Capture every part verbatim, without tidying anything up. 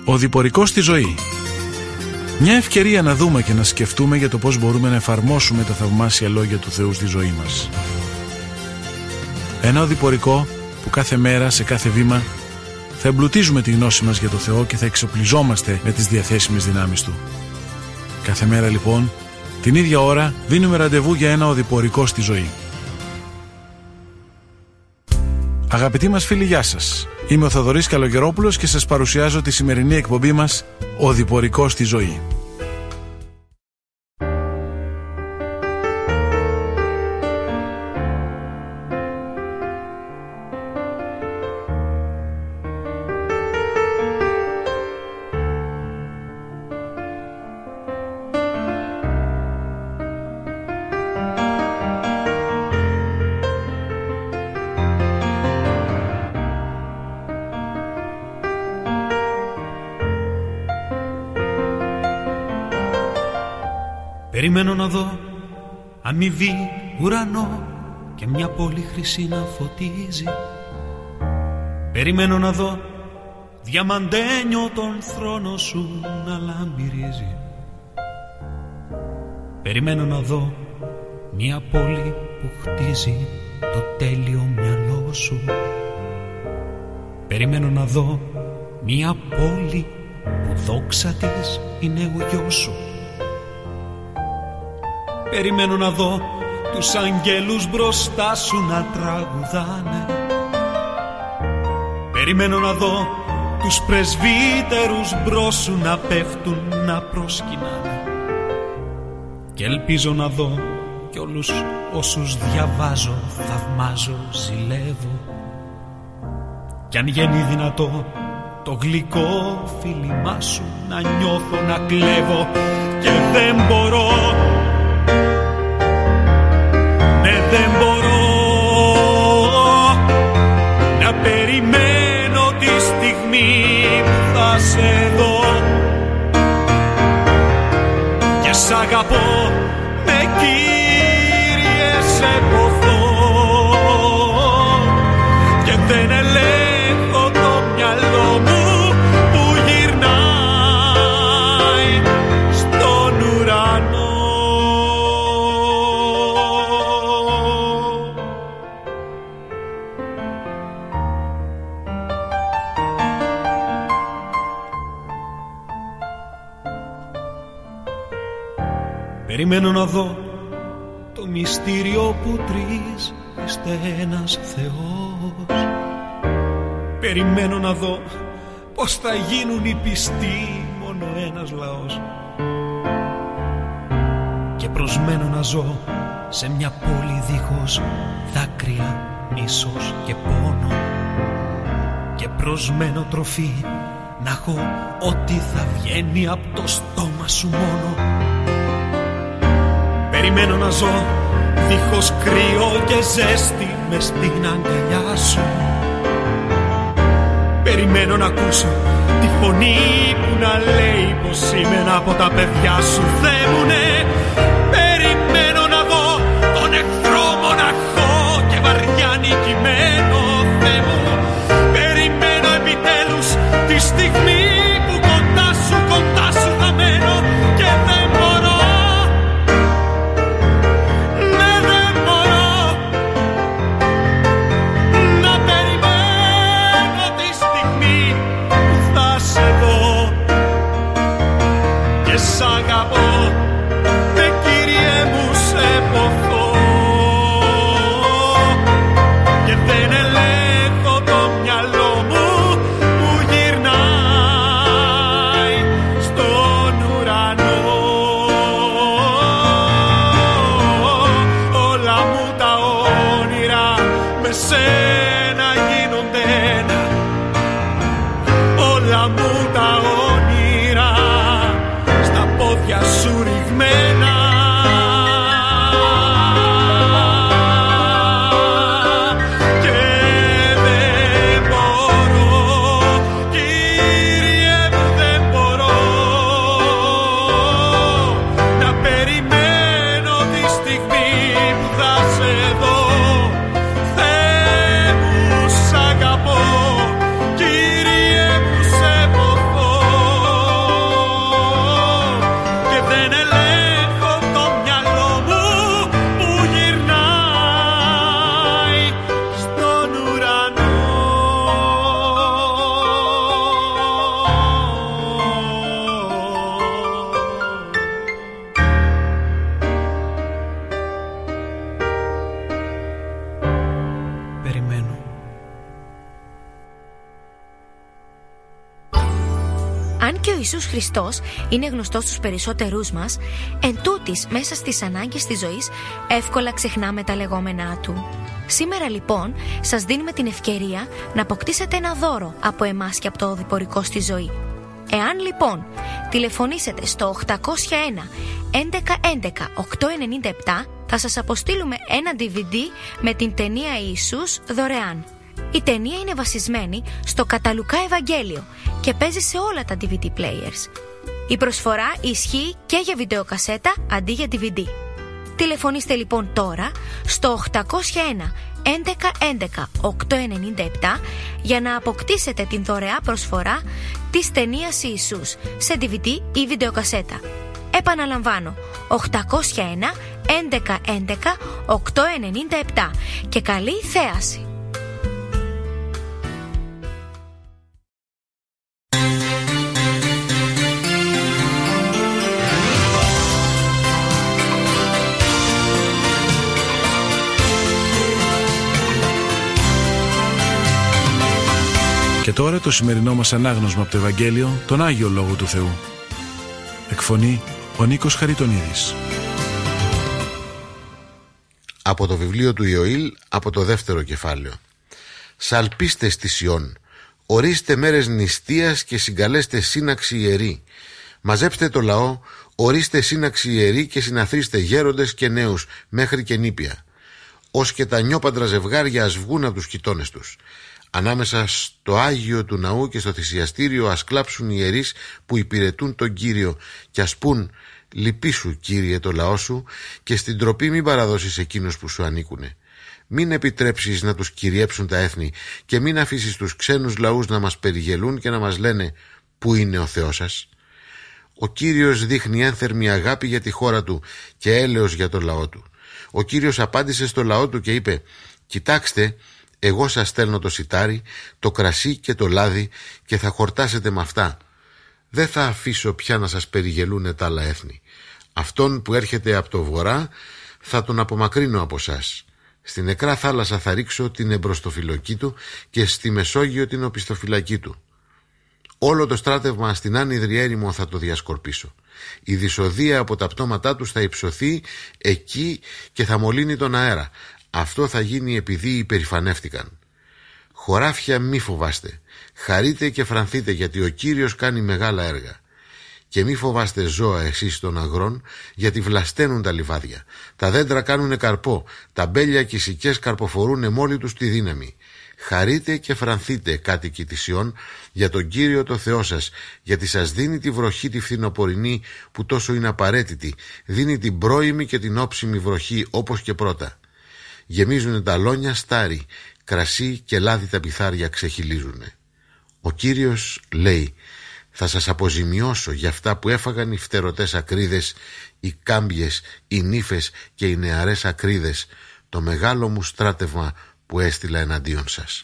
Ο διπορικός στη ζωή. Μια ευκαιρία να δούμε και να σκεφτούμε για το πώς μπορούμε να εφαρμόσουμε τα θαυμάσια λόγια του Θεού στη ζωή μας. Ένα οδηπορικό που κάθε μέρα, σε κάθε βήμα, θα εμπλουτίζουμε τη γνώση μας για το Θεό και θα εξοπλιζόμαστε με τις διαθέσιμες δυνάμεις Του. Κάθε μέρα λοιπόν, την ίδια ώρα, δίνουμε ραντεβού για ένα οδηπορικό στη ζωή. Αγαπητοί μας φίλοι, γεια σας. Είμαι ο Θοδωρής Καλογερόπουλος και σας παρουσιάζω τη σημερινή εκπομπή μας «Οδηπορικό στη ζωή». Περιμένω να δω αμοιβή ουρανό και μια πόλη χρυσή να φωτίζει. Περιμένω να δω διαμαντένιο τον θρόνο σου να λαμπυρίζει. Περιμένω να δω μια πόλη που χτίζει το τέλειο μυαλό σου. Περιμένω να δω μια πόλη που δόξα της είναι ο γιος σου. Περιμένω να δω τους αγγέλους μπροστά σου να τραγουδάνε. Περιμένω να δω τους πρεσβύτερους μπρος σου να πέφτουν, να προσκυνάνε. Και ελπίζω να δω κι όλους όσους διαβάζω, θαυμάζω, ζηλεύω. Κι αν γίνει δυνατό το γλυκό φίλημά σου να νιώθω, να κλέβω. Και δεν μπορώ, ναι δεν μπορώ να περιμένω τη στιγμή που θα σε δω. Και σ' αγαπώ, με Κύριε σε ποθώ. Και δεν ελέγχω το μυαλό μου που γυρνάει στον ουρανό. Περιμένω να δω το μυστήριο που τρεις είστε ένας Θεός. Περιμένω να δω πως θα γίνουν οι πιστοί μόνο ένας λαός. Και προσμένω να ζω σε μια πόλη δίχως δάκρυα, μίσος και πόνο. Και προσμένω τροφή να έχω ό,τι θα βγαίνει από το στόμα σου μόνο. Περιμένω να ζω δίχως κρύο και ζέστη μες στην αγκαλιά σου. Περιμένω να ακούσω τη φωνή που να λέει πως είμαι ένα από τα παιδιά σου. Θεέ μου, ναι, περιμένω να δω τον εχθρό μοναχό και βαριά νικημένο. Θεέ μου, περιμένω επιτέλους τη στιγμή που κοντά σου, κοντά σου θα μένω. Και δεν μπορώ, ναι δεν μπορώ να περιμένω τη στιγμή που θα σε δω. Και σ' αγαπώ, με Κύριε μου σε ποθώ. Και δεν ελέγχω το μυαλό μου που γυρνάει στον ουρανό. Όλα μου τα όνειρα με σένα γίνονται ένα. Όλα μου τα όνειρα στα πόδια σου ρηγμένα. Και δεν μπορώ, Κύριε μου, δεν μπορώ να περιμένω τη στιγμή που θα σε δω. Θεέ μου, σ' αγαπώ, Κύριε μου, σε ποθώ. Αν και ο Ιησούς Χριστός είναι γνωστός στους περισσότερούς μας, εν τούτης μέσα στις ανάγκες της ζωής εύκολα ξεχνάμε τα λεγόμενά του. Σήμερα λοιπόν σας δίνουμε την ευκαιρία να αποκτήσετε ένα δώρο από εμάς και από το οδηπορικό στη ζωή. Εάν λοιπόν τηλεφωνήσετε στο οκτακόσια ένα έντεκα έντεκα οκτακόσια ενενήντα επτά, θα σας αποστείλουμε ένα ντι βι ντι με την ταινία Ιησούς δωρεάν. Η ταινία είναι βασισμένη στο κατά Λουκά Ευαγγέλιο και παίζει σε όλα τα ντι βι ντι players. Η προσφορά ισχύει και για βιντεοκασέτα αντί για ντι βι ντι. Τηλεφωνήστε λοιπόν τώρα στο οκτακόσια ένα έντεκα έντεκα οκτακόσια ενενήντα επτά για να αποκτήσετε την δωρεά προσφορά της ταινίας Ιησούς σε ντι βι ντι ή βιντεοκασέτα. Επαναλαμβάνω, οκτακόσια ένα έντεκα έντεκα οκτακόσια ενενήντα επτά και καλή θέαση. Και τώρα το σημερινό μας ανάγνωσμα από το Ευαγγέλιο, τον Άγιο Λόγο του Θεού. Εκφωνεί ο Νίκος Χαριτονίδης. Από το βιβλίο του Ιωήλ, από το δεύτερο κεφάλαιο. Σαλπίστε στη Σιών, ορίστε μέρες νηστείας και συγκαλέστε σύναξη ιερή. Μαζέψτε το λαό, ορίστε σύναξη ιερή και συναθρίστε γέροντες και νέους μέχρι και νήπια. Ως και τα νιόπαντρα ζευγάρια ας βγουν από τους κοιτώνες τους. Ανάμεσα στο Άγιο του Ναού και στο θυσιαστήριο ας κλάψουν οι ιερείς που υπηρετούν τον Κύριο και ας πούν «Λυπήσου, Κύριε, το λαό σου και στην τροπή μην παραδώσεις εκείνους που σου ανήκουνε. Μην επιτρέψεις να τους κυριέψουν τα έθνη και μην αφήσεις τους ξένους λαούς να μας περιγελούν και να μας λένε «Πού είναι ο Θεός σας?» Ο Κύριος δείχνει ένθερμη αγάπη για τη χώρα του και έλεος για το λαό του. Ο Κύριος απάντησε στο λαό του και είπε «Κοιτάξτε, εγώ σας στέλνω το σιτάρι, το κρασί και το λάδι και θα χορτάσετε με αυτά. Δεν θα αφήσω πια να σας περιγελούνε τα άλλα έθνη. Αυτόν που έρχεται από το βορρά θα τον απομακρύνω από σας. Στην νεκρά θάλασσα θα ρίξω την εμπροστοφυλακή του και στη Μεσόγειο την οπισθοφυλακή του. Όλο το στράτευμα στην άνυδρη έρημο θα το διασκορπίσω. Η δυσοδεία από τα πτώματά τους θα υψωθεί εκεί και θα μολύνει τον αέρα. Αυτό θα γίνει επειδή υπερηφανεύτηκαν. Χωράφια μη φοβάστε. Χαρείτε και φρανθείτε γιατί ο Κύριος κάνει μεγάλα έργα. Και μη φοβάστε ζώα εσείς των αγρών γιατί βλασταίνουν τα λιβάδια. Τα δέντρα κάνουνε καρπό. Τα μπέλια και οι σικές καρποφορούνε μόλι τους τη δύναμη. Χαρείτε και φρανθείτε κάτοικοι της Σιών για τον Κύριο το Θεό σας, γιατί σας δίνει τη βροχή τη φθινοπορεινή που τόσο είναι απαραίτητη. Δίνει την πρώιμη και την όψιμη βροχή όπως και πρώτα. Γεμίζουνε τα λόνια στάρι, κρασί και λάδι τα πιθάρια ξεχυλίζουνε. Ο Κύριος λέει «Θα σας αποζημιώσω για αυτά που έφαγαν οι φτερωτές ακρίδες, οι κάμπιες, οι νύφες και οι νεαρές ακρίδες, το μεγάλο μου στράτευμα που έστειλα εναντίον σας».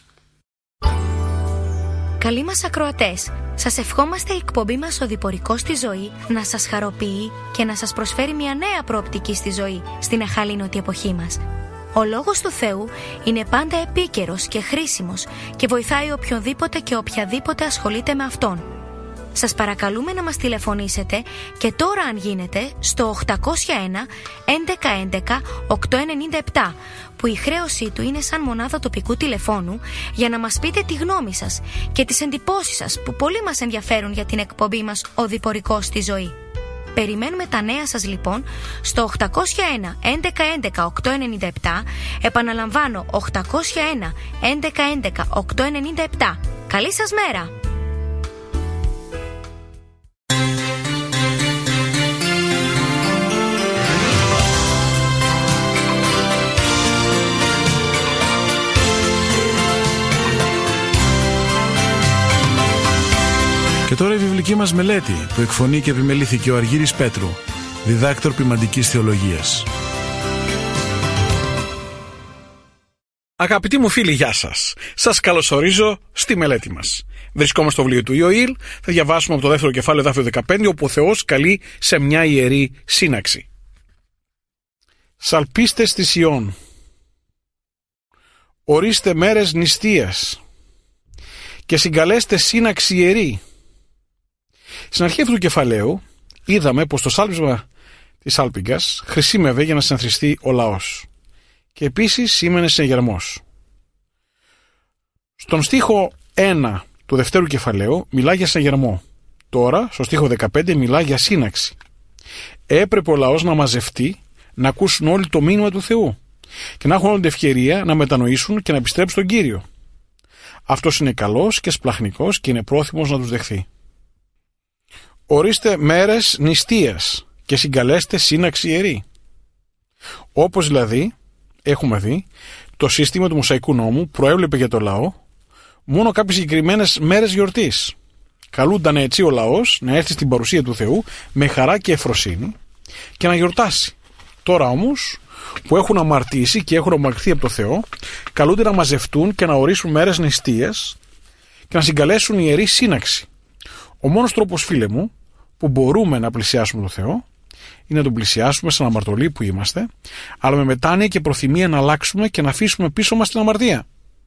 Καλοί μας ακροατές, σας ευχόμαστε η εκπομπή μας «Οδηπορικός στη ζωή» να σας χαροποιεί και να σας προσφέρει μια νέα προοπτική στη ζωή στην αχαλήνωτη εποχή μας. Ο Λόγος του Θεού είναι πάντα επίκαιρος και χρήσιμος και βοηθάει οποιονδήποτε και οποιαδήποτε ασχολείται με Αυτόν. Σας παρακαλούμε να μας τηλεφωνήσετε και τώρα αν γίνεται στο οκτακόσια ένα έντεκα έντεκα οκτακόσια ενενήντα επτά που η χρέωσή του είναι σαν μονάδα τοπικού τηλεφώνου για να μας πείτε τη γνώμη σας και τις εντυπώσεις σας που πολύ μας ενδιαφέρουν για την εκπομπή μας «Οδηπορικός στη ζωή». Περιμένουμε τα νέα σας λοιπόν στο οκτακόσια ένα έντεκα έντεκα οκτακόσια ενενήντα επτά. Επαναλαμβάνω, οκτακόσια ένα έντεκα έντεκα οκτακόσια ενενήντα επτά. Καλή σας μέρα! Και τώρα η βιβλική μας μελέτη που εκφωνεί και επιμελήθηκε ο Αργύρης Πέτρου, διδάκτορ ποιμαντικής θεολογίας. Αγαπητοί μου φίλοι, γεια σας. Σας καλωσορίζω στη μελέτη μας. Βρισκόμαστε στο βιβλίο του Ιωήλ, θα διαβάσουμε από το δεύτερο κεφάλαιο εδάφιο δεκαπέντε, όπου ο Θεός καλεί σε μια ιερή σύναξη. Σαλπίστε στη Σιών, ορίστε μέρες νηστείας και συγκαλέστε σύναξη ιερή. Στην αρχή αυτού του κεφαλαίου είδαμε πως το σάλπισμα της σάλπιγγας χρησιμεύε για να συναθριστεί ο λαός και επίσης σήμαινε συνεγερμός. Στον στίχο ένα του δευτέρου κεφαλαίου μιλά για συνεγερμό. Τώρα, στο στίχο δεκαπέντε, μιλά για σύναξη. Έπρεπε ο λαός να μαζευτεί, να ακούσουν όλοι το μήνυμα του Θεού και να έχουν όλη την ευκαιρία να μετανοήσουν και να επιστρέψουν στον Κύριο. Αυτός είναι καλός και σπλαχνικός και είναι πρόθυμος να τους δεχθεί. Ορίστε μέρες νηστείας και συγκαλέστε σύναξη ιερή. Όπως δηλαδή, έχουμε δει, το σύστημα του Μωσαϊκού νόμου προέβλεπε για το λαό μόνο κάποιες συγκεκριμένες μέρες γιορτής. Καλούνταν έτσι ο λαός να έρθει στην παρουσία του Θεού με χαρά και ευφροσύνη και να γιορτάσει. Τώρα όμως, που έχουν αμαρτήσει και έχουν αμαρτηθεί από το Θεό, καλούνται να μαζευτούν και να ορίσουν μέρες νηστείας και να συγκαλέσουν ιερή σύναξη. Ο μόνος τρόπος, φίλε μου, που μπορούμε να πλησιάσουμε τον Θεό είναι να τον πλησιάσουμε σαν αμαρτωλοί που είμαστε, αλλά με μετάνοια και προθυμία να αλλάξουμε και να αφήσουμε πίσω μας την αμαρτία.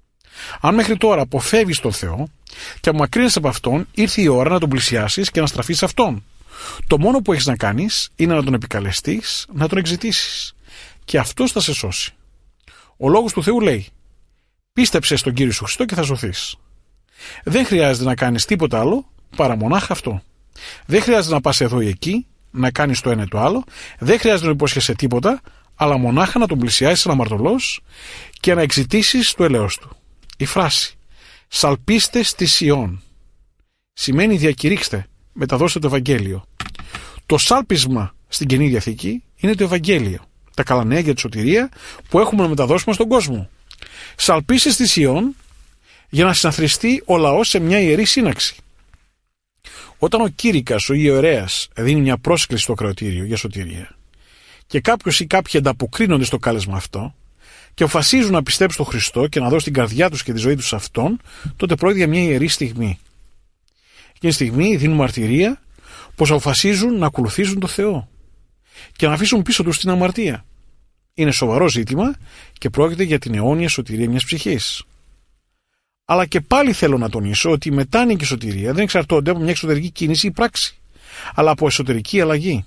Αν μέχρι τώρα αποφεύγεις τον Θεό και απομακρύνεσαι από Αυτόν, ήρθε η ώρα να τον πλησιάσεις και να στραφείς σε Αυτόν. Το μόνο που έχεις να κάνεις είναι να τον επικαλεστείς, να τον εξητήσεις. Και αυτός θα σε σώσει. Ο λόγος του Θεού λέει: πίστεψε στον Κύριο Σου Χριστό και θα σωθείς. Δεν χρειάζεται να κάνεις τίποτα άλλο παρά μονάχα αυτό. Δεν χρειάζεται να πας εδώ ή εκεί, να κάνεις το ένα ή το άλλο. Δεν χρειάζεται να υπόσχεσαι τίποτα, αλλά μονάχα να τον πλησιάσεις σαν αμαρτωλός και να εξητήσεις το έλεος του. Η φράση «Σαλπίστε στη Σιών» σημαίνει διακηρύξτε, μεταδώστε το Ευαγγέλιο. Το σάλπισμα στην Καινή Διαθήκη είναι το Ευαγγέλιο, τα καλά νέα για τη σωτηρία που έχουμε να μεταδώσουμε στον κόσμο. Σαλπίστε στη Σιών για να συναθριστεί ο λαός σε μια ιερή σύναξη. Όταν ο κήρυκας, ο ιερέας, δίνει μια πρόσκληση στο κρατήριο για σωτηρία και κάποιος ή κάποιοι ανταποκρίνονται στο κάλεσμα αυτό και αποφασίζουν να πιστέψουν στον Χριστό και να δώσουν την καρδιά τους και τη ζωή τους σε Αυτόν, τότε πρόκειται για μια ιερή στιγμή. Εκείνη τη στιγμή δίνουν μαρτυρία πως αποφασίζουν να ακολουθήσουν τον Θεό και να αφήσουν πίσω τους την αμαρτία. Είναι σοβαρό ζήτημα και πρόκειται για την αιώνια σωτηρία μιας ψυχής. Αλλά και πάλι θέλω να τονίσω ότι η μετάνοια και η σωτηρία δεν εξαρτώνται από μια εξωτερική κίνηση ή πράξη, αλλά από εσωτερική αλλαγή.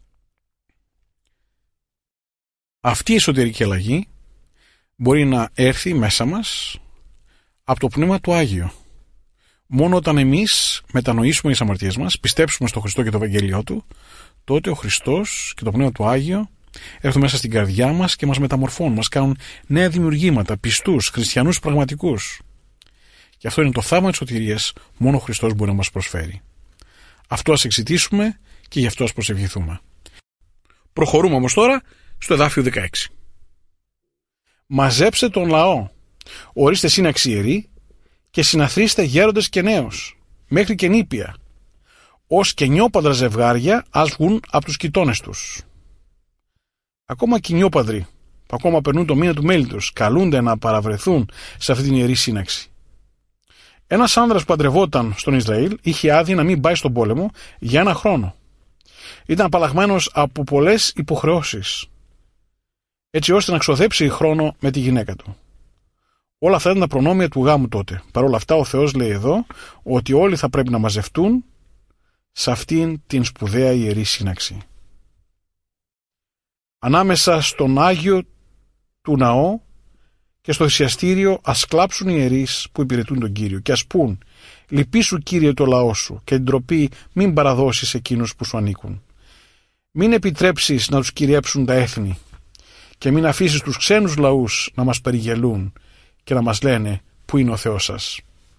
Αυτή η εσωτερική αλλαγή μπορεί να έρθει μέσα μας από το Πνεύμα του Άγιο. Μόνο όταν εμείς μετανοήσουμε τις αμαρτίες μας, πιστέψουμε στο Χριστό και το Ευαγγέλιο Του, τότε ο Χριστός και το Πνεύμα του Άγιο έρθουν μέσα στην καρδιά μας και μας μεταμορφώνουν, μας κάνουν νέα δημιουργήματα, πιστούς, χριστιανούς πραγματικούς. Και αυτό είναι το θαύμα της σωτηρίας, μόνο ο Χριστός μπορεί να μας προσφέρει. Αυτό ας εξητήσουμε και γι' αυτό ας προσευχηθούμε. Προχωρούμε όμως τώρα στο εδάφιο δεκαέξι. Μαζέψτε τον λαό, ορίστε σύναξη ιερή και συναθρίστε γέροντες και νέους, μέχρι και νήπια, ως και νιόπαντρα ζευγάρια ας βγουν από τους κοιτώνες τους. Ακόμα και οι νιόπαντροι, που ακόμα περνούν το μήνα του μέλη τους, καλούνται να παραβρεθούν σε αυτή την ιερή σύναξη. Ένας άνδρας που παντρευόταν στον Ισραήλ είχε άδεια να μην πάει στον πόλεμο για ένα χρόνο. Ήταν απαλλαγμένος από πολλές υποχρεώσεις, έτσι ώστε να ξοδέψει χρόνο με τη γυναίκα του. Όλα αυτά ήταν τα προνόμια του γάμου τότε. Παρ' όλα αυτά ο Θεός λέει εδώ ότι όλοι θα πρέπει να μαζευτούν σε αυτήν την σπουδαία ιερή σύναξη. Ανάμεσα στον Άγιο του ναό και στο θυσιαστήριο ας κλάψουν οι ιερείς που υπηρετούν τον Κύριο και ας πούν «Λυπήσου Κύριε το λαό σου και την τροπή μην παραδώσεις εκείνους που σου ανήκουν. Μην επιτρέψεις να τους κυριέψουν τα έθνη και μην αφήσεις τους ξένους λαούς να μας περιγελούν και να μας λένε πού είναι ο Θεός σας».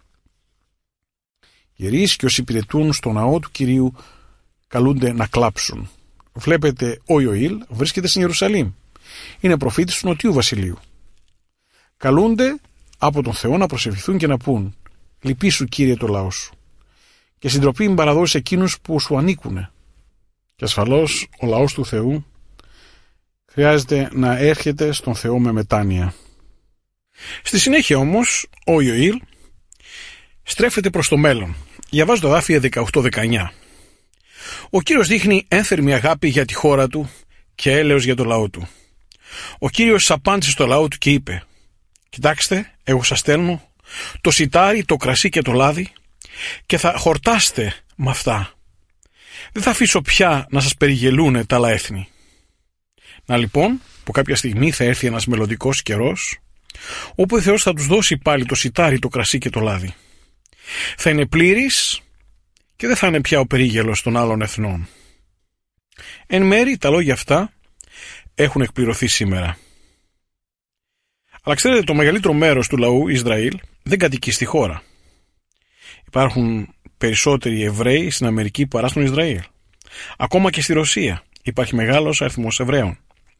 Οι ιερείς και όσοι υπηρετούν στο ναό του Κυρίου καλούνται να κλάψουν. Βλέπετε, ο Ιωήλ βρίσκεται στην Ιερουσαλήμ. Είναι προφήτης του Νοτιού Βασιλείου. Καλούνται από τον Θεό να προσευχηθούν και να πούν «Λυπήσου Κύριε το λαό σου και στην τροπή μην παραδώσεις εκείνους που σου ανήκουνε». Και ασφαλώς ο λαός του Θεού χρειάζεται να έρχεται στον Θεό με μετάνοια. Στη συνέχεια όμως ο Ιωήλ στρέφεται προς το μέλλον. Διαβάζω το εδάφια δεκαοκτώ δεκαεννιά. Ο Κύριος δείχνει ένθερμη αγάπη για τη χώρα του και έλεος για το λαό του. Ο Κύριος απάντησε στο λαό του και είπε «Κοιτάξτε, εγώ σας στέλνω το σιτάρι, το κρασί και το λάδι και θα χορτάστε με αυτά Δεν θα αφήσω πια να σας περιγελούνε τα άλλα έθνη. Να λοιπόν, που κάποια στιγμή θα έρθει ένας μελλοντικός καιρός, όπου ο Θεός θα τους δώσει πάλι το σιτάρι, το κρασί και το λάδι. Θα είναι πλήρης και δεν θα είναι πια ο περίγελος των άλλων εθνών. Εν μέρει τα λόγια αυτά έχουν εκπληρωθεί σήμερα. Αλλά ξέρετε, το μεγαλύτερο μέρος του λαού Ισραήλ δεν κατοικεί στη χώρα. Υπάρχουν περισσότεροι Εβραίοι στην Αμερική παρά στον Ισραήλ. Ακόμα και στη Ρωσία υπάρχει μεγάλος αριθμός Εβραίων.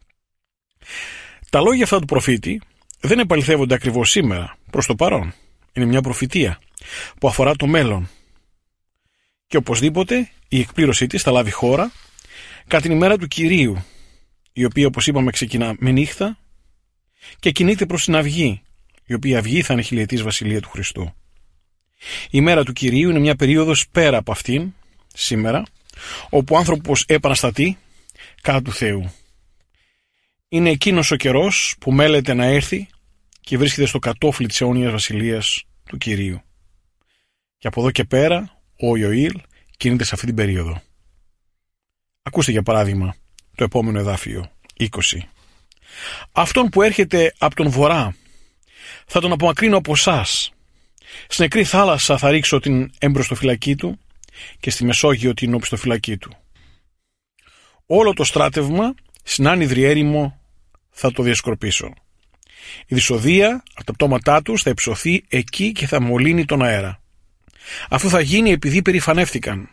Τα λόγια αυτά του προφήτη δεν επαληθεύονται ακριβώς σήμερα, προς το παρόν. Είναι μια προφητεία που αφορά το μέλλον. Και οπωσδήποτε η εκπλήρωσή της θα λάβει χώρα κατά την ημέρα του Κυρίου, η οποία, όπως είπαμε, ξεκινά με νύχτα και κινείται προς την αυγή, η οποία αυγή θα είναι χιλιετής βασιλεία του Χριστού. Η ημέρα του Κυρίου είναι μια περίοδος πέρα από αυτήν, σήμερα, όπου ο άνθρωπος επαναστατεί κατά του Θεού. Είναι εκείνος ο καιρός που μέλεται να έρθει και βρίσκεται στο κατόφλι της αιώνιας βασιλείας του Κυρίου. Και από εδώ και πέρα ο Ιωήλ κινείται σε αυτή την περίοδο. Ακούστε για παράδειγμα το επόμενο εδάφιο είκοσι. Αυτόν που έρχεται από τον βορρά θα τον απομακρύνω από εσάς. Στην νεκρή θάλασσα θα ρίξω την εμπροστοφυλακή του και στη Μεσόγειο την οπισθοφυλακή του. Όλο το στράτευμα στην άνυδρη έρημο θα το διασκορπίσω. Η δυσοδεία από τα πτώματά τους θα υψωθεί εκεί και θα μολύνει τον αέρα. Αυτό θα γίνει επειδή περηφανεύτηκαν.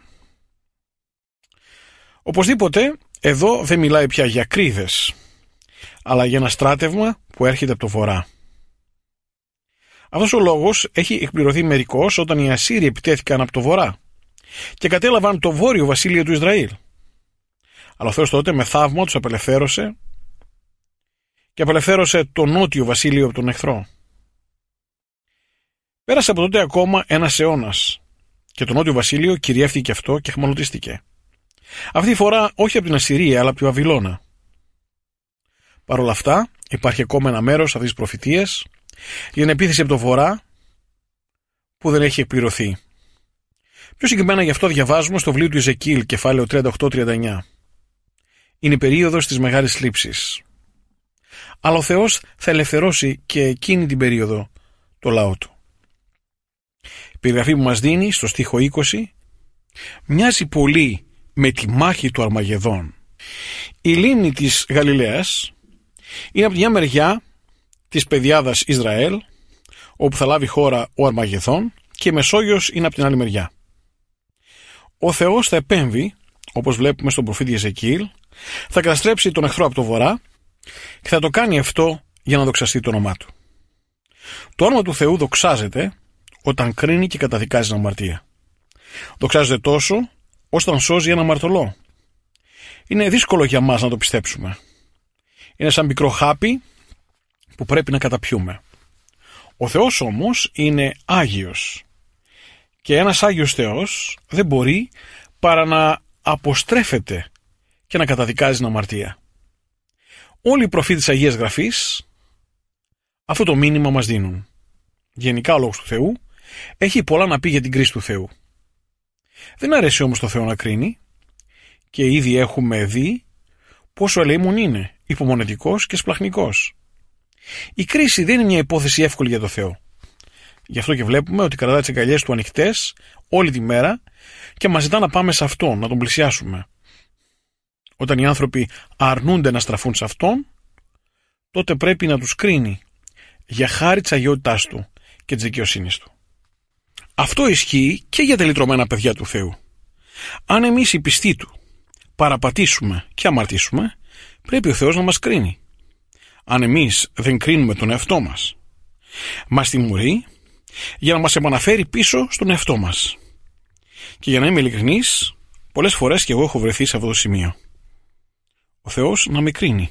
Οπωσδήποτε εδώ δεν μιλάει πια για κρίδες, αλλά για ένα στράτευμα που έρχεται από το βορρά. Αυτός ο λόγος έχει εκπληρωθεί μερικώς όταν οι Ασσύριοι επιτέθηκαν από το βορρά και κατέλαβαν το βόρειο βασίλειο του Ισραήλ. Αλλά ο Θεός τότε με θαύμα τους απελευθέρωσε και απελευθέρωσε το νότιο βασίλειο από τον εχθρό. Πέρασε από τότε ακόμα ένας αιώνας και το νότιο βασίλειο κυριεύτηκε αυτό και αιχμαλωτίστηκε. Αυτή τη φορά όχι από την Ασσυρία αλλά από τη Βαβυλώνα. Παρ' όλα αυτά υπάρχει ακόμα ένα μέρος αυτής της προφητείας για την επίθεση από το βορρά που δεν έχει εκπληρωθεί. Πιο συγκεκριμένα γι' αυτό διαβάζουμε στο βιβλίο του Εζεκίλ, κεφάλαιο τριάντα οκτώ τριάντα εννιά. Είναι η περίοδος της μεγάλης θλίψης. Αλλά ο Θεός θα ελευθερώσει και εκείνη την περίοδο το λαό του. Η περιγραφή που μας δίνει στο στίχο είκοσι μοιάζει πολύ με τη μάχη του Αρμαγεδόν. Η λίμνη της Γαλιλαίας είναι από τη μια μεριά της πεδιάδας Ισραήλ, όπου θα λάβει χώρα ο Αρμαγεδόν, και η Μεσόγειος είναι από την άλλη μεριά. Ο Θεός θα επέμβει, όπως βλέπουμε στον προφήτη Εζεκίλ, θα καταστρέψει τον εχθρό από το βορρά και θα το κάνει αυτό για να δοξαστεί το όνομά του. Το όνομα του Θεού δοξάζεται όταν κρίνει και καταδικάζει την αμαρτία. Δοξάζεται τόσο ώστε να σώζει ένα αμαρτωλό. Είναι δύσκολο για μας να το πιστέψουμε. Είναι σαν μικρό χάπι που πρέπει να καταπιούμε. Ο Θεός όμως είναι Άγιος και ένας Άγιος Θεός δεν μπορεί παρά να αποστρέφεται και να καταδικάζει την αμαρτία. Όλοι οι προφήτες της Αγίας Γραφής αυτό το μήνυμα μας δίνουν. Γενικά ο Λόγος του Θεού έχει πολλά να πει για την κρίση του Θεού. Δεν αρέσει όμως το Θεό να κρίνει και ήδη έχουμε δει πόσο ελεήμων είναι, υπομονετικός και σπλαχνικός. Η κρίση δεν είναι μια υπόθεση εύκολη για το Θεό. Γι' αυτό και βλέπουμε ότι κρατά τις αγκαλιές του ανοιχτές όλη τη μέρα και μας ζητά να πάμε σε Αυτόν, να Τον πλησιάσουμε. Όταν οι άνθρωποι αρνούνται να στραφούν σε Αυτόν, τότε πρέπει να τους κρίνει για χάρη της αγιότητάς Του και της δικαιοσύνης Του. Αυτό ισχύει και για τα λυτρωμένα παιδιά του Θεού. Αν εμείς οι πιστοί Του παραπατήσουμε και αμαρτήσουμε, πρέπει ο Θεός να μας κρίνει. Αν εμείς δεν κρίνουμε τον εαυτό μας, μας τιμωρεί για να μας επαναφέρει πίσω στον εαυτό μας. Και για να είμαι ειλικρινής, πολλές φορές και εγώ έχω βρεθεί σε αυτό το σημείο. Ο Θεός να με κρίνει.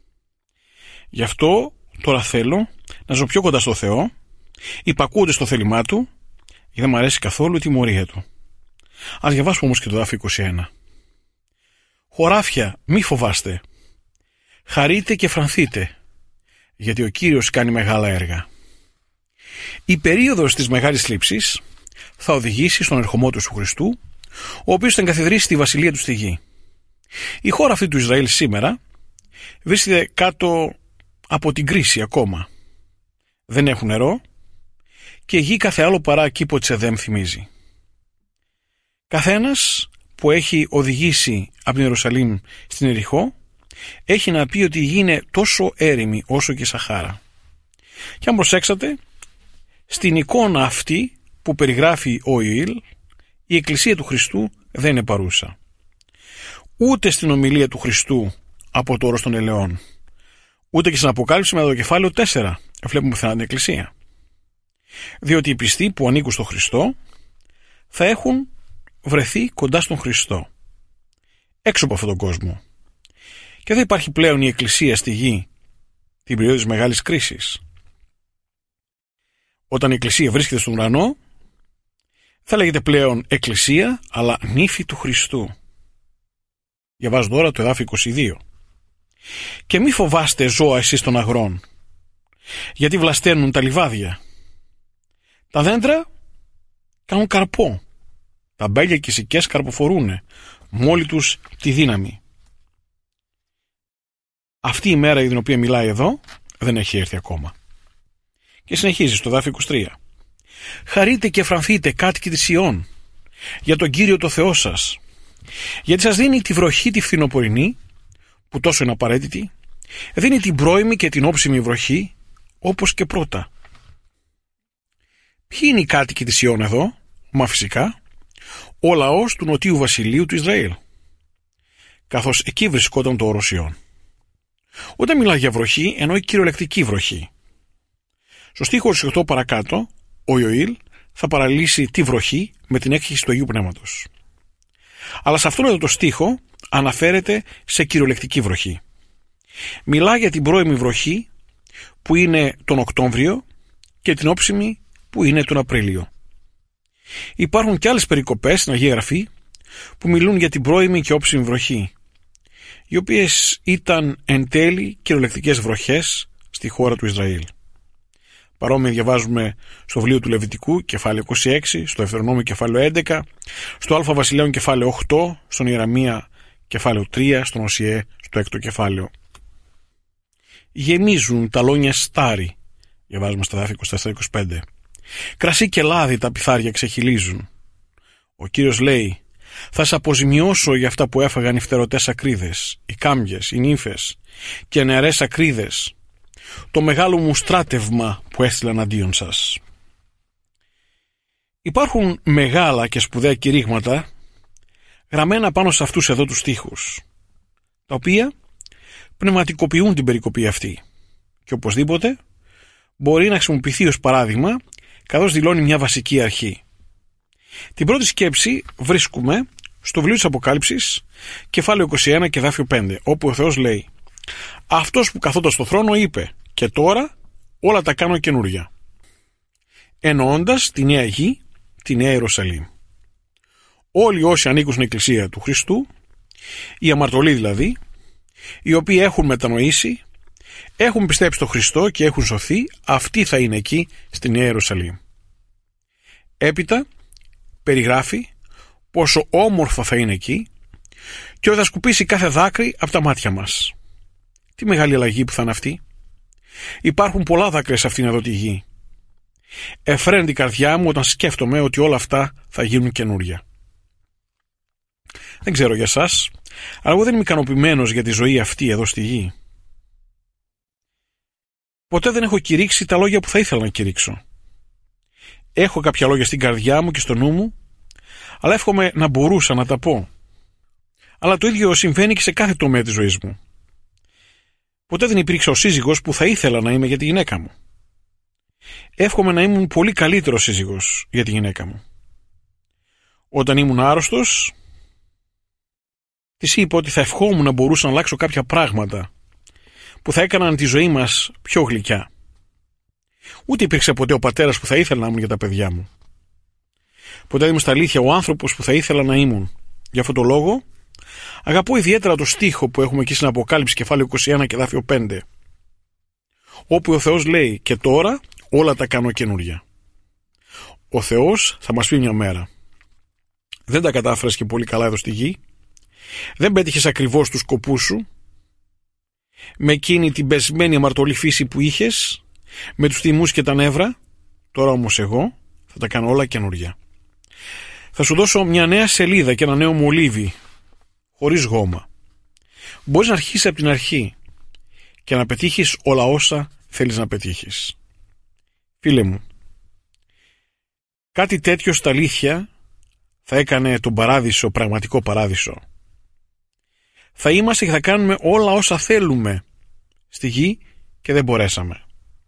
Γι' αυτό τώρα θέλω να ζω πιο κοντά στο Θεό, υπακούοντας στο θέλημά Του, γιατί δεν μου αρέσει καθόλου η τιμωρία Του. Ας διαβάσουμε όμως και το εδάφιο είκοσι ένα. Χωράφια, μη φοβάστε. Χαρείτε και φρανθείτε, γιατί ο Κύριος κάνει μεγάλα έργα. Η περίοδος της μεγάλης θλίψης θα οδηγήσει στον ερχομό του Χριστού, ο οποίος θα εγκαθιδρύσει τη βασιλεία του στη γη. Η χώρα αυτή του Ισραήλ σήμερα βρίσκεται κάτω από την κρίση ακόμα. Δεν έχουν νερό και η γη κάθε άλλο παρά κήπο της Εδέμ θυμίζει. Καθένας που έχει οδηγήσει από την Ιερουσαλήμ στην Ιεριχώ έχει να πει ότι η γη είναι τόσο έρημη όσο και η Σαχάρα. Και αν προσέξατε, στην εικόνα αυτή που περιγράφει ο Ιωήλ, η Εκκλησία του Χριστού δεν είναι παρούσα. Ούτε στην ομιλία του Χριστού από το όρος των ελαιών, ούτε και στην Αποκάλυψη με το κεφάλαιο τέσσερα βλέπουμε πουθενά την Εκκλησία. Διότι οι πιστοί που ανήκουν στο Χριστό θα έχουν βρεθεί κοντά στον Χριστό, έξω από αυτόν τον κόσμο. Και δεν υπάρχει πλέον η Εκκλησία στη γη την περίοδο της μεγάλης κρίσης. Όταν η Εκκλησία βρίσκεται στον ουρανό, θα λέγεται πλέον Εκκλησία, αλλά νύφη του Χριστού. Διαβάζω τώρα το εδάφιο είκοσι δύο. Και μη φοβάστε ζώα εσείς των αγρών, γιατί βλασταίνουν τα λιβάδια. Τα δέντρα κάνουν καρπό, τα μπέλια και οι σικές καρποφορούνε, μόλι τους τη δύναμη. Αυτή η μέρα για την οποία μιλάει εδώ δεν έχει έρθει ακόμα. Και συνεχίζει στο εδάφιο είκοσι τρία. Χαρείτε και φρανθείτε κάτοικοι της Σιών για τον Κύριο το Θεό σας, γιατί σας δίνει τη βροχή τη φθινοπορεινή, που τόσο είναι απαραίτητη, δίνει την πρώιμη και την όψιμη βροχή, όπως και πρώτα. Ποιοι είναι οι κάτοικοι της Σιών εδώ? Μα φυσικά ο λαός του νοτίου βασιλείου του Ισραήλ, καθώς εκεί βρισκόταν το όρος Σιών. Όταν μιλάει για βροχή, εννοεί κυριολεκτική βροχή. Στο στίχο είκοσι οκτώ παρακάτω, ο Ιωήλ θα παραλύσει τη βροχή με την έκχυση του Αγίου Πνεύματος. Αλλά σε αυτόν εδώ το στίχο αναφέρεται σε κυριολεκτική βροχή. Μιλά για την πρώιμη βροχή που είναι τον Οκτώβριο και την όψιμη που είναι τον Απρίλιο. Υπάρχουν και άλλες περικοπές στην Αγία Γραφή που μιλούν για την πρώιμη και όψιμη βροχή, οι οποίες ήταν εν τέλει κυριολεκτικές βροχές στη χώρα του Ισραήλ. Παρόμοια διαβάζουμε στο βιβλίο του Λεβιτικού, κεφάλαιο είκοσι έξι, στο Δευτερονόμιο, κεφάλαιο έντεκα, στο Α Βασιλέων, κεφάλαιο οκτώ, στον Ιεραμία, κεφάλαιο τρία, στον Οσιέ, στο έκτο κεφάλαιο. Γεμίζουν τα λόνια στάρι, διαβάζουμε στα δάφη είκοσι τέσσερα είκοσι πέντε. Κρασί και λάδι τα πιθάρια ξεχυλίζουν. Ο Κύριος λέει: θα σε αποζημιώσω για αυτά που έφαγαν οι φτερωτές ακρίδες, οι κάμπιες, οι νύφες και νεαρές ακρίδες, το μεγάλο μου στράτευμα που έστειλαν αντίον σας. Υπάρχουν μεγάλα και σπουδαία κηρύγματα γραμμένα πάνω σε αυτούς εδώ τους στίχους, τα οποία πνευματικοποιούν την περικοπή αυτή και οπωσδήποτε μπορεί να χρησιμοποιηθεί ως παράδειγμα, καθώς δηλώνει μια βασική αρχή. Την πρώτη σκέψη βρίσκουμε στο βιβλίο της Αποκάλυψης, κεφάλαιο είκοσι ένα και εδάφιο πέντε, όπου ο Θεός λέει: αυτός που καθόταν στο θρόνο είπε, και τώρα όλα τα κάνω καινούρια, εννοώντας τη νέα γη, τη νέα Ιερουσαλήμ. Όλοι όσοι ανήκουν στην Εκκλησία του Χριστού, οι αμαρτωλοί δηλαδή, οι οποίοι έχουν μετανοήσει, έχουν πιστέψει στον Χριστό και έχουν σωθεί, αυτοί θα είναι εκεί στη νέα Ιερουσαλήμ. Έπειτα περιγράφει πόσο όμορφα θα είναι εκεί και ότι θα σκουπίσει κάθε δάκρυ από τα μάτια μας. Τι μεγάλη αλλαγή που θα είναι αυτή. Υπάρχουν πολλά δάκρυα σε αυτήν εδώ τη γη. Εφραίνεται η καρδιά μου όταν σκέφτομαι ότι όλα αυτά θα γίνουν καινούρια. Δεν ξέρω για σας, αλλά εγώ δεν είμαι ικανοποιημένος για τη ζωή αυτή εδώ στη γη. Ποτέ δεν έχω κηρύξει τα λόγια που θα ήθελα να κηρύξω. Έχω κάποια λόγια στην καρδιά μου και στο νου μου, αλλά εύχομαι να μπορούσα να τα πω. Αλλά το ίδιο συμβαίνει και σε κάθε τομέα της ζωής μου. Ποτέ δεν υπήρξε ο σύζυγος που θα ήθελα να είμαι για τη γυναίκα μου. Εύχομαι να ήμουν πολύ καλύτερο σύζυγος για τη γυναίκα μου. Όταν ήμουν άρρωστος, της είπα ότι θα ευχόμουν να μπορούσα να αλλάξω κάποια πράγματα που θα έκαναν τη ζωή μας πιο γλυκιά. Ούτε υπήρξε ποτέ ο πατέρας που θα ήθελα να ήμουν για τα παιδιά μου. Ποτέ δεν ήμουν στα αλήθεια ο άνθρωπος που θα ήθελα να ήμουν. Γι' αυτόν τον λόγο αγαπώ ιδιαίτερα το στίχο που έχουμε εκεί στην Αποκάλυψη, κεφάλαιο είκοσι ένα και εδάφιο πέντε, όπου ο Θεός λέει: και τώρα όλα τα κάνω καινούρια. Ο Θεός θα μας πει μια μέρα: δεν τα κατάφερες και πολύ καλά εδώ στη γη. Δεν πέτυχες ακριβώς τους σκοπούς σου. Με εκείνη την πεσμένη αμαρτωλή φύση που είχες, με τους θυμούς και τα νεύρα. Τώρα όμως εγώ θα τα κάνω όλα καινούρια. Θα σου δώσω μια νέα σελίδα και ένα νέο μολύβι, χωρίς γόμα. Μπορείς να αρχίσεις από την αρχή και να πετύχεις όλα όσα θέλεις να πετύχεις. Φίλε μου, κάτι τέτοιο στα αλήθεια θα έκανε τον παράδεισο πραγματικό παράδεισο. Θα είμαστε και θα κάνουμε όλα όσα θέλουμε στη γη και δεν μπορέσαμε.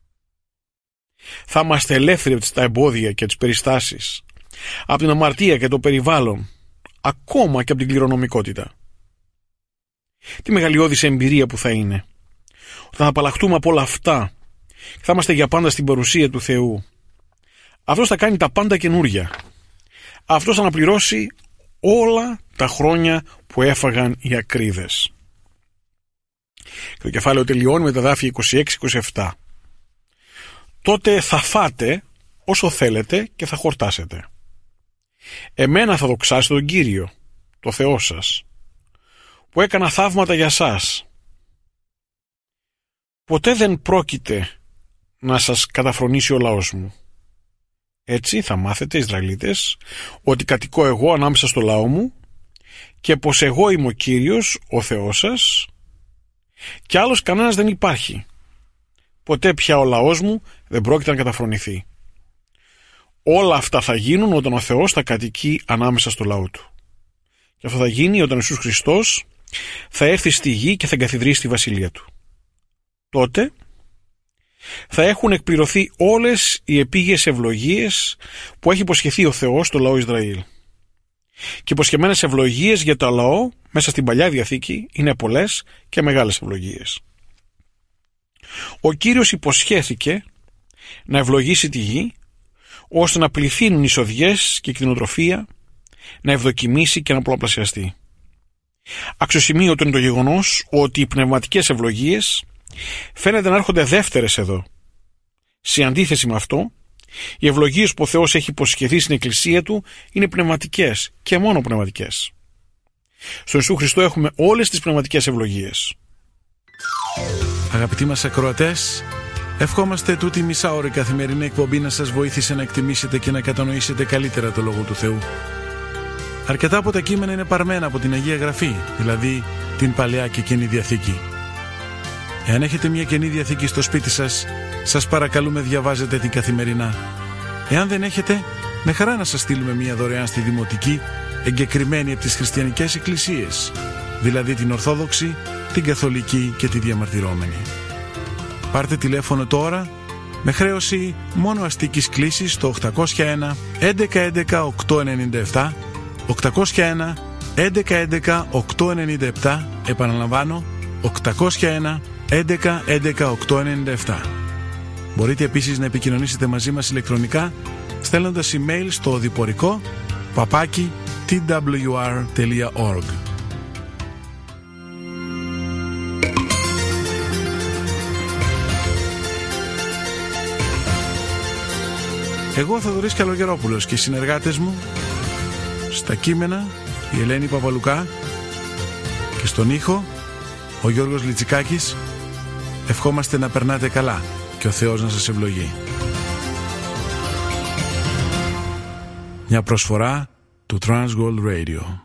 Θα είμαστε ελεύθεροι από τα εμπόδια και τις περιστάσεις, από την αμαρτία και το περιβάλλον, ακόμα και από την κληρονομικότητα. Τι μεγαλειώδης εμπειρία που θα είναι όταν θα απαλλαχτούμε από όλα αυτά και θα είμαστε για πάντα στην παρουσία του Θεού. Αυτός θα κάνει τα πάντα καινούρια. Αυτός θα αναπληρώσει όλα τα χρόνια που έφαγαν οι ακρίδες. Και το κεφάλαιο τελειώνει με τα δάφια είκοσι έξι είκοσι επτά. Τότε θα φάτε όσο θέλετε και θα χορτάσετε. Εμένα θα δοξάσετε τον Κύριο, το Θεό σας, που έκανα θαύματα για σας. Ποτέ δεν πρόκειται να σας καταφρονήσει ο λαός μου. Έτσι θα μάθετε, Ισραηλίτες, ότι κατοικώ εγώ ανάμεσα στο λαό μου και πως εγώ είμαι ο Κύριος, ο Θεός σας, και άλλος κανένας δεν υπάρχει. Ποτέ πια ο λαός μου δεν πρόκειται να καταφρονηθεί. Όλα αυτά θα γίνουν όταν ο Θεός θα κατοικεί ανάμεσα στο λαό του. Και αυτό θα γίνει όταν ο Ιησούς Χριστός θα έρθει στη γη και θα εγκαθιδρύσει τη βασιλεία του. Τότε θα έχουν εκπληρωθεί όλες οι επίγειες ευλογίες που έχει υποσχεθεί ο Θεός στο λαό Ισραήλ. Και οι υποσχεμένες ευλογίες για το λαό μέσα στην Παλιά Διαθήκη είναι πολλές και μεγάλες ευλογίες. Ο Κύριος υποσχέθηκε να ευλογήσει τη γη ώστε να πληθύνουν οι εισοδιές και η κτηνοτροφία, να ευδοκιμήσει και να πολλαπλασιαστεί. Αξιοσημείωτο είναι το γεγονός ότι οι πνευματικές ευλογίες φαίνεται να έρχονται δεύτερες εδώ. Σε αντίθεση με αυτό, οι ευλογίες που ο Θεός έχει υποσχεθεί στην Εκκλησία του είναι πνευματικές και μόνο πνευματικές. Στον Ιησού Χριστό έχουμε όλες τις πνευματικές ευλογίες. Αγαπητοί μας ακροατές, ευχόμαστε τούτη μισάωρη καθημερινή εκπομπή να σας βοήθησε να εκτιμήσετε και να κατανοήσετε καλύτερα το Λόγο του Θεού. Αρκετά από τα κείμενα είναι παρμένα από την Αγία Γραφή, δηλαδή την Παλαιά και Καινή Διαθήκη. Εάν έχετε μια Καινή Διαθήκη στο σπίτι σας, σας παρακαλούμε διαβάζετε την καθημερινά. Εάν δεν έχετε, με χαρά να σας στείλουμε μια δωρεάν στη Δημοτική, εγκεκριμένη από τις χριστιανικές εκκλησίες, δηλαδή την Ορθόδοξη, την Καθολική και τη Διαμαρτυρόμενη. Πάρτε τηλέφωνο τώρα με χρέωση μόνο αστικής κλήσης στο οκτακόσια ένα έντεκα έντεκα οκτακόσια ενενήντα επτά, οκτακόσια ένα έντεκα έντεκα οκτακόσια ενενήντα επτά, επαναλαμβάνω οκτακόσια ένα έντεκα έντεκα οκτακόσια ενενήντα επτά. Μπορείτε επίσης να επικοινωνήσετε μαζί μας ηλεκτρονικά στέλνοντας email στο οδηπορικό παπάκι τι ντάμπλιου αρ τελεία org. Εγώ, Θοδωρής Καλογερόπουλος, και οι συνεργάτες μου στα κείμενα η Ελένη Παπαλουκά και στον ήχο ο Γιώργος Λιτσικάκης, ευχόμαστε να περνάτε καλά και ο Θεός να σας ευλογεί. Μια προσφορά του Transworld Radio.